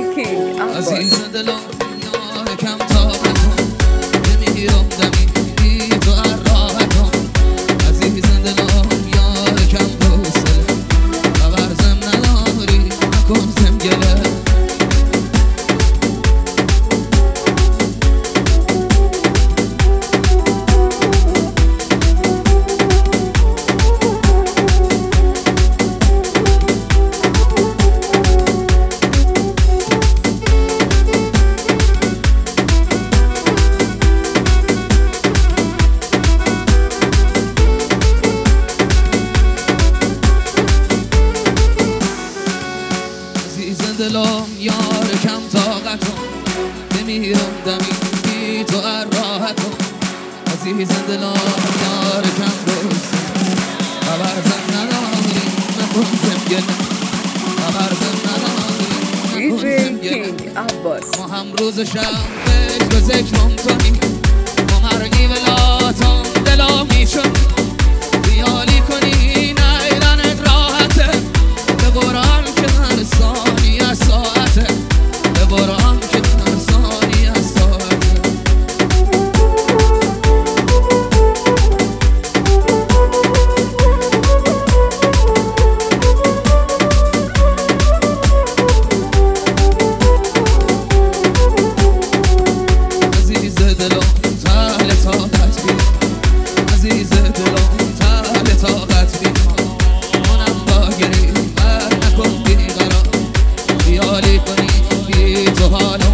کینگ عزیز عباس. دلم یار کم طاقتم نمیگیرم دمی بی تو راحتم عزیز دلم یار کم حوصله خبر زم نداری نکن زم گله دلم یار کم طاقتم نمیرم دمی بی تو راحتم عزیز دلم یار کم دوست خبر زن نداری نکن زم گله خبر زن نداری نکن زم دیجی گله کینگ عباس. ما هم روز شب فکر به ذکرم کنی ما مرگی ولاتم دلا میشون خیالی کنی نیرنت راحته به قرآن که هر ثانی از ساعته به قرآن که هر ثانی از ساعته عزیز دلم تهل طاقت بی عزیز دلم تهل طاقت بی منم با گری بر نکن بیقرار خیالی کنی بی تو حالا